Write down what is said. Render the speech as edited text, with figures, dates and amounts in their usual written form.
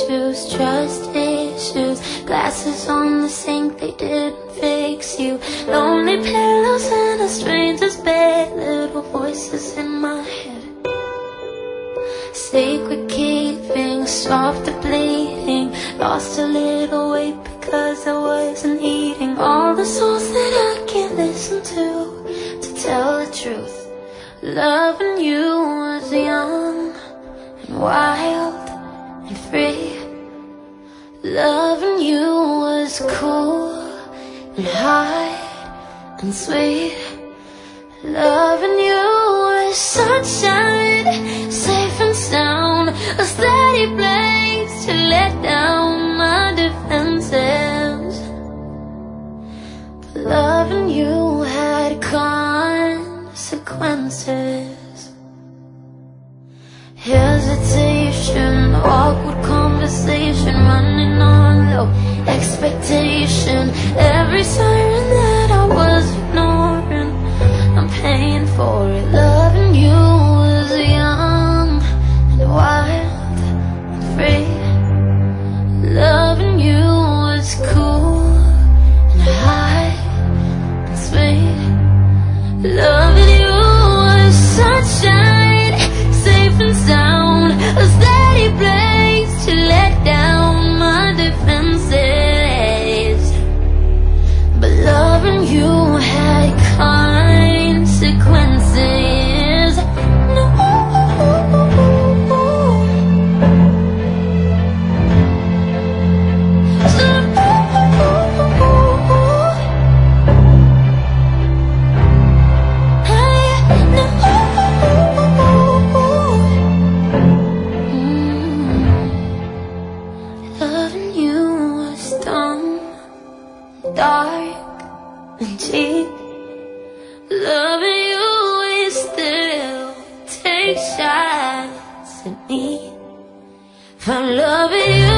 issues, trust issues. Glasses on the sink, they didn't fix you. Lonely pillows in a stranger's bed, little voices in my head. Sacred keeping, soft bleeding. Lost a little weight because I wasn't eating. All the songs that I can't listen to tell the truth. Loving you was young and wild and free. Loving you was cool and high and sweet. Loving you was sunshine, safe and sound, a steady place to let down my defenses. But loving you had consequences. Hesitation, awkward conversation, running on low expectation. Every siren that I was ignoring, I'm paying for it. Loving you was young and wild and free. Loving you was cool and high and sweet. Loving you was sunshine, safe and sound, a steady place to let down my defenses. But loving you had consequences. No. Loving you was dumb, dark and cheap. Loving you is still take shots at me. If I'm loving you